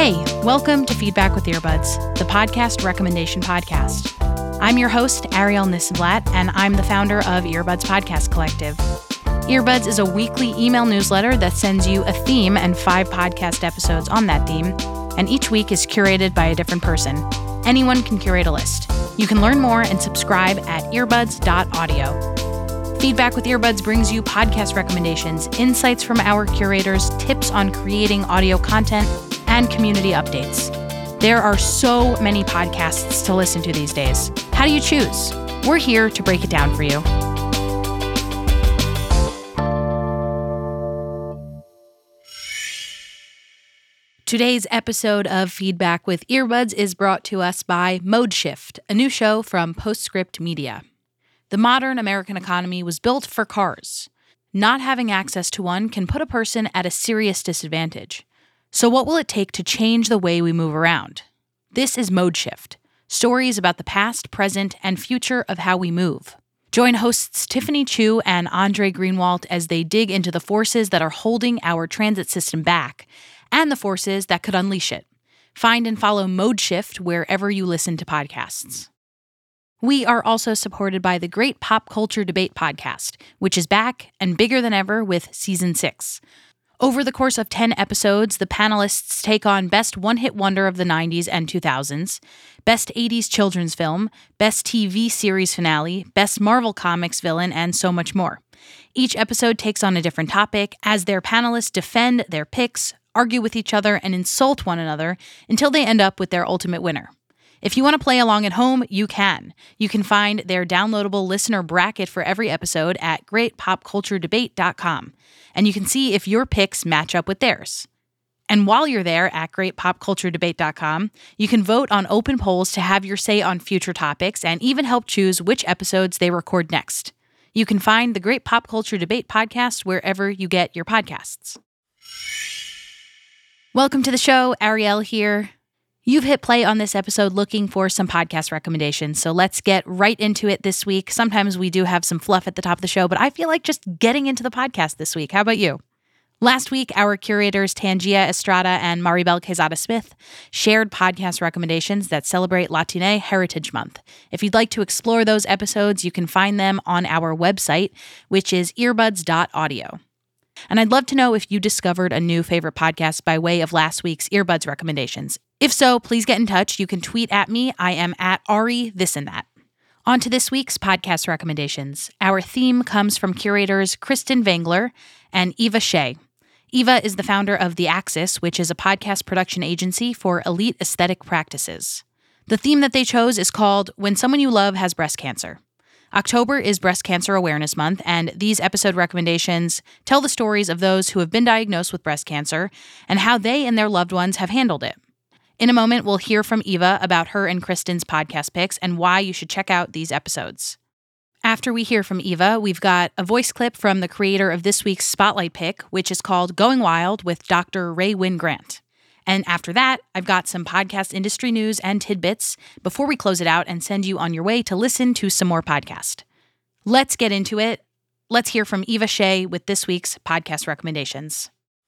Hey, welcome to Feedback with Earbuds, the podcast recommendation podcast. I'm your host, Ariel Nissenblatt, and I'm the founder of Earbuds Podcast Collective. Earbuds is a weekly email newsletter that sends you a theme and 5 podcast episodes on that theme, and each week is curated by a different person. Anyone can curate a list. You can learn more and subscribe at earbuds.audio. Feedback with Earbuds brings you podcast recommendations, insights from our curators, tips on creating audio content, and community updates. There are so many podcasts to listen to these days. How do you choose? We're here to break it down for you. Today's episode of Feedback with Earbuds is brought to us by Mode Shift, a new show from Postscript Media. The modern American economy was built for cars. Not having access to one can put a person at a serious disadvantage. So what will it take to change the way we move around? This is Mode Shift, stories about the past, present, and future of how we move. Join hosts Tiffany Chu and Andre Greenwald as they dig into the forces that are holding our transit system back and the forces that could unleash it. Find and follow Mode Shift wherever you listen to podcasts. We are also supported by the Great Pop Culture Debate podcast, which is back and bigger than ever with Season 6. Over the course of 10 episodes, the panelists take on Best One-Hit Wonder of the 90s and 2000s, Best 80s Children's Film, Best TV Series Finale, Best Marvel Comics Villain, and so much more. Each episode takes on a different topic as their panelists defend their picks, argue with each other, and insult one another until they end up with their ultimate winner. If you want to play along at home, you can. You can find their downloadable listener bracket for every episode at greatpopculturedebate.com, and you can see if your picks match up with theirs. And while you're there at greatpopculturedebate.com, you can vote on open polls to have your say on future topics and even help choose which episodes they record next. You can find the Great Pop Culture Debate podcast wherever you get your podcasts. Welcome to the show, Ariel here. You've hit play on this episode looking for some podcast recommendations, so let's get right into it this week. Sometimes we do have some fluff at the top of the show, but I feel like just getting into the podcast this week. How about you? Last week, our curators Tangia Estrada and Maribel Quezada-Smith shared podcast recommendations that celebrate Latine Heritage Month. If you'd like to explore those episodes, you can find them on our website, which is earbuds.audio. And I'd love to know if you discovered a new favorite podcast by way of last week's Earbuds recommendations. If so, please get in touch. You can tweet at me. I am at Ari This and That. On to this week's podcast recommendations. Our theme comes from curators Kristen Vangler and Eva Shea. Eva is the founder of The Axis, which is a podcast production agency for elite aesthetic practices. The theme that they chose is called When Someone You Love Has Breast Cancer. October is Breast Cancer Awareness Month, and these episode recommendations tell the stories of those who have been diagnosed with breast cancer and how they and their loved ones have handled it. In a moment, we'll hear from Eva about her and Kristen's podcast picks and why you should check out these episodes. After we hear from Eva, we've got a voice clip from the creator of this week's Spotlight pick, which is called Going Wild with Dr. Ray Wynn Grant. And after that, I've got some podcast industry news and tidbits before we close it out and send you on your way to listen to some more podcast. Let's get into it. Let's hear from Eva Shea with this week's podcast recommendations.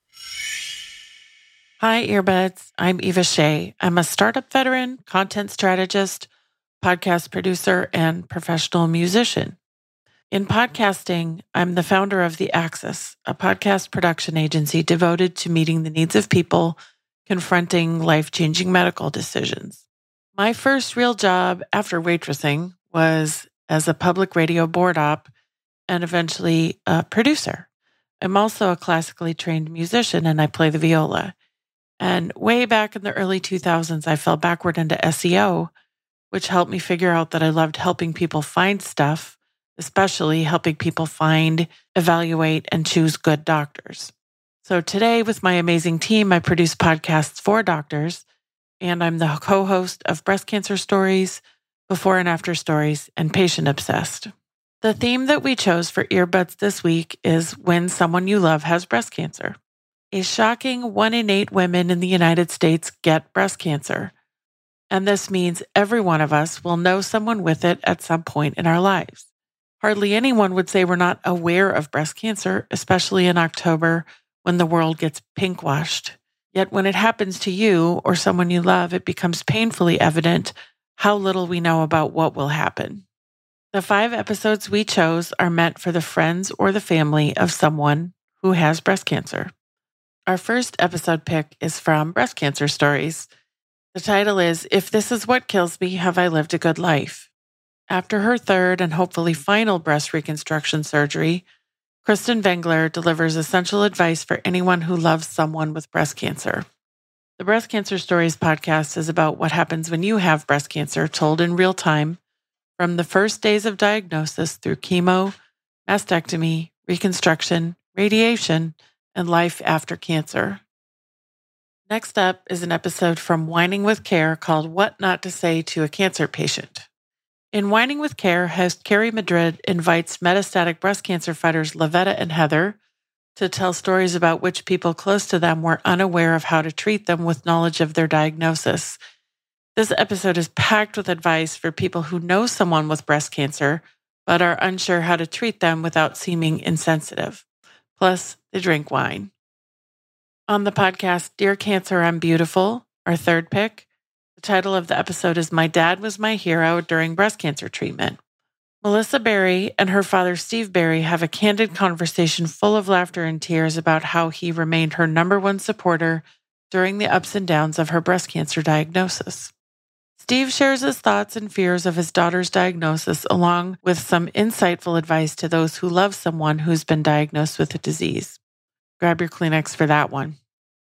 Hi, Earbuds. I'm Eva Shea. I'm a startup veteran, content strategist, podcast producer, and professional musician. In podcasting, I'm the founder of The Axis, a podcast production agency devoted to meeting the needs of people confronting life-changing medical decisions. My first real job after waitressing was as a public radio board op and eventually a producer. I'm also a classically trained musician and I play the viola. And way back in the early 2000s, I fell backward into SEO, which helped me figure out that I loved helping people find stuff, especially helping people find, evaluate, and choose good doctors. So today, with my amazing team, I produce podcasts for doctors, and I'm the co-host of Breast Cancer Stories, Before and After Stories, and Patient Obsessed. The theme that we chose for Earbuds this week is When Someone You Love Has Breast Cancer. A shocking 1 in 8 women in the United States get breast cancer, and this means every one of us will know someone with it at some point in our lives. Hardly anyone would say we're not aware of breast cancer, especially in October when the world gets pink-washed. Yet when it happens to you or someone you love, it becomes painfully evident how little we know about what will happen. The 5 episodes we chose are meant for the friends or the family of someone who has breast cancer. Our first episode pick is from Breast Cancer Stories. The title is, If This Is What Kills Me, Have I Lived a Good Life? After her third and hopefully final breast reconstruction surgery, Kristen Vengler delivers essential advice for anyone who loves someone with breast cancer. The Breast Cancer Stories podcast is about what happens when you have breast cancer, told in real time, from the first days of diagnosis through chemo, mastectomy, reconstruction, radiation, and life after cancer. Next up is an episode from Whining with Care called What Not to Say to a Cancer Patient. In Whining with Care, host Carrie Madrid invites metastatic breast cancer fighters Lavetta and Heather to tell stories about which people close to them were unaware of how to treat them with knowledge of their diagnosis. This episode is packed with advice for people who know someone with breast cancer but are unsure how to treat them without seeming insensitive. Plus, they drink wine. On the podcast, Dear Cancer, I'm Beautiful, our third pick, the title of the episode is My Dad Was My Hero During Breast Cancer Treatment. Melissa Berry and her father Steve Berry have a candid conversation full of laughter and tears about how he remained her number one supporter during the ups and downs of her breast cancer diagnosis. Steve shares his thoughts and fears of his daughter's diagnosis, along with some insightful advice to those who love someone who's been diagnosed with a disease. Grab your Kleenex for that one.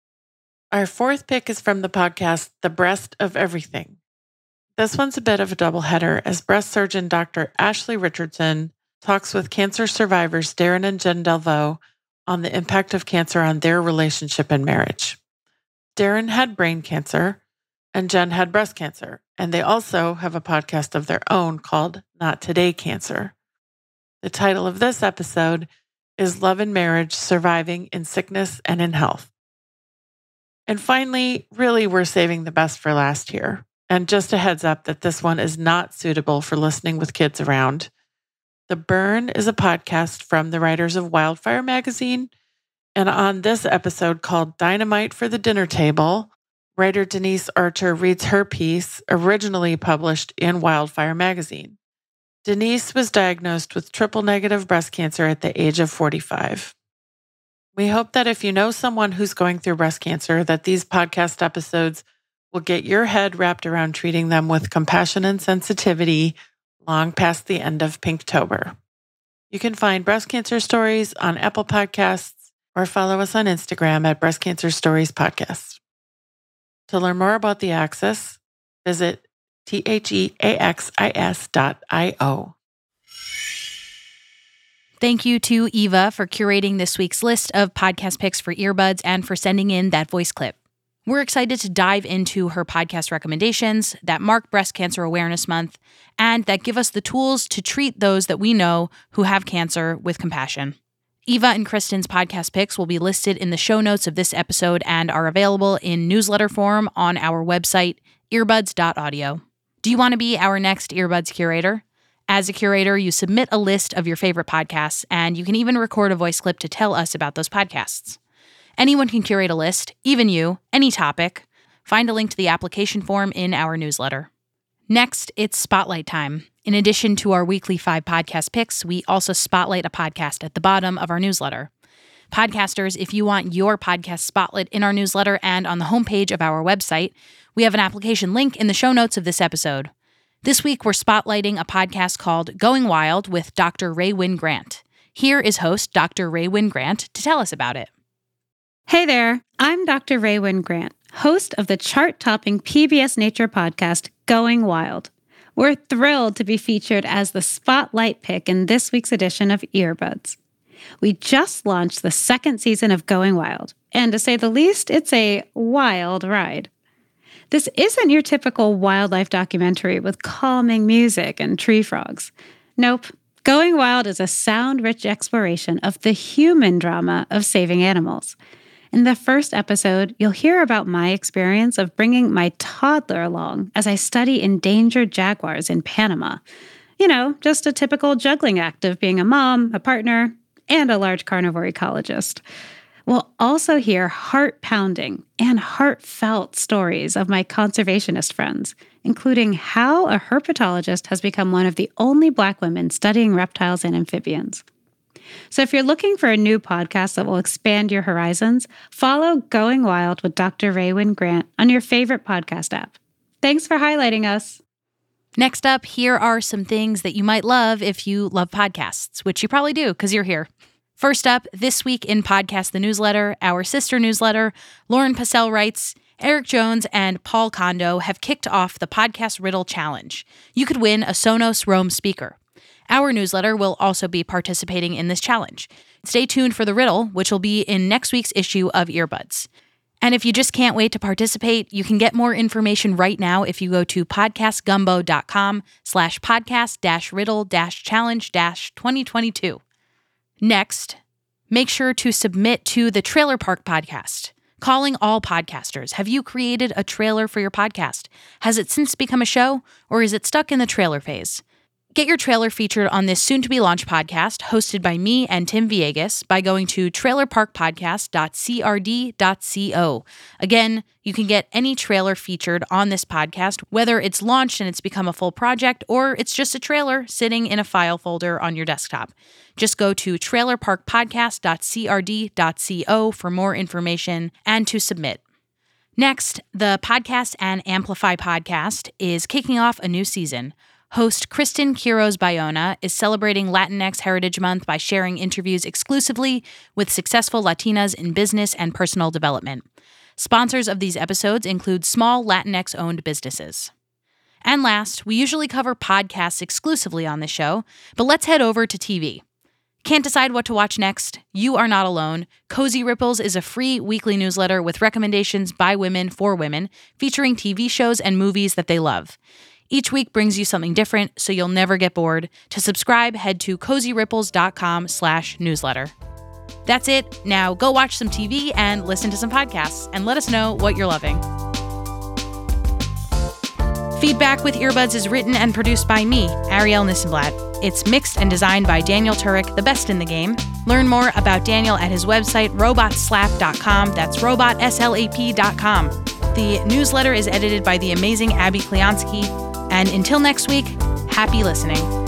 Our fourth pick is from the podcast, The Breast of Everything. This one's a bit of a doubleheader as breast surgeon Dr. Ashley Richardson talks with cancer survivors Darren and Jen Delvaux on the impact of cancer on their relationship and marriage. Darren had brain cancer and Jen had breast cancer, and they also have a podcast of their own called Not Today Cancer. The title of this episode is Love and Marriage, Surviving in Sickness and in Health. And finally, really, we're saving the best for last here. And just a heads up that this one is not suitable for listening with kids around. The Burn is a podcast from the writers of Wildfire magazine. And on this episode called Dynamite for the Dinner Table, writer Denise Archer reads her piece, originally published in Wildfire magazine. Denise was diagnosed with triple-negative breast cancer at the age of 45. We hope that if you know someone who's going through breast cancer, that these podcast episodes will get your head wrapped around treating them with compassion and sensitivity long past the end of Pinktober. You can find Breast Cancer Stories on Apple Podcasts or follow us on Instagram at Breast Cancer Stories Podcast. To learn more about the Axis, visit theaxis.io. Thank you to Eva for curating this week's list of podcast picks for earbuds and for sending in that voice clip. We're excited to dive into her podcast recommendations that mark Breast Cancer Awareness Month and that give us the tools to treat those that we know who have cancer with compassion. Eva and Kristen's podcast picks will be listed in the show notes of this episode and are available in newsletter form on our website, earbuds.audio. Do you want to be our next Earbuds curator? As a curator, you submit a list of your favorite podcasts, and you can even record a voice clip to tell us about those podcasts. Anyone can curate a list, even you, any topic. Find a link to the application form in our newsletter. Next, it's Spotlight time. In addition to our weekly 5 podcast picks, we also spotlight a podcast at the bottom of our newsletter. Podcasters, if you want your podcast spotlight in our newsletter and on the homepage of our website, we have an application link in the show notes of this episode. This week, we're spotlighting a podcast called Going Wild with Dr. Rae Wynn Grant. Here is host Dr. Rae Wynn Grant to tell us about it. Hey there, I'm Dr. Rae Wynn Grant, host of the chart-topping PBS Nature podcast, Going Wild. We're thrilled to be featured as the spotlight pick in this week's edition of Earbuds. We just launched the second season of Going Wild, and to say the least, it's a wild ride. This isn't your typical wildlife documentary with calming music and tree frogs. Nope. Going Wild is a sound-rich exploration of the human drama of saving animals. In the first episode, you'll hear about my experience of bringing my toddler along as I study endangered jaguars in Panama. You know, just a typical juggling act of being a mom, a partner, and a large carnivore ecologist. We'll also hear heart-pounding and heartfelt stories of my conservationist friends, including how a herpetologist has become one of the only Black women studying reptiles and amphibians. So if you're looking for a new podcast that will expand your horizons, follow Going Wild with Dr. Raewyn Grant on your favorite podcast app. Thanks for highlighting us. Next up, here are some things that you might love if you love podcasts, which you probably do because you're here. First up, this week in Podcast the Newsletter, our sister newsletter, Lauren Passell writes, Eric Jones and Paul Kondo have kicked off the Podcast Riddle Challenge. You could win a Sonos Roam speaker. Our newsletter will also be participating in this challenge. Stay tuned for the riddle, which will be in next week's issue of Earbuds. And if you just can't wait to participate, you can get more information right now if you go to podcastgumbo.com/podcast-riddle-challenge-2022. Next, make sure to submit to the Trailer Park Podcast. Calling all podcasters. Have you created a trailer for your podcast? Has it since become a show, or is it stuck in the trailer phase? Get your trailer featured on this soon-to-be-launched podcast, hosted by me and Tim Villegas, by going to trailerparkpodcast.crd.co. Again, you can get any trailer featured on this podcast, whether it's launched and it's become a full project, or it's just a trailer sitting in a file folder on your desktop. Just go to trailerparkpodcast.crd.co for more information and to submit. Next, the Podcast and Amplify podcast is kicking off a new season. Host Kristen Quiroz Bayona is celebrating Latinx Heritage Month by sharing interviews exclusively with successful Latinas in business and personal development. Sponsors of these episodes include small Latinx-owned businesses. And last, we usually cover podcasts exclusively on this show, but let's head over to TV. Can't decide what to watch next? You are not alone. Cozy Ripples is a free weekly newsletter with recommendations by women for women, featuring TV shows and movies that they love. Each week brings you something different, so you'll never get bored. To subscribe, head to cozyripples.com/newsletter. That's it. Now go watch some TV and listen to some podcasts, and let us know what you're loving. Feedback with Earbuds is written and produced by me, Ariel Nissenblatt. It's mixed and designed by Daniel Turek, the best in the game. Learn more about Daniel at his website, robotslap.com. That's robotslap.com. The newsletter is edited by the amazing Abby Kleonsky. And until next week, happy listening.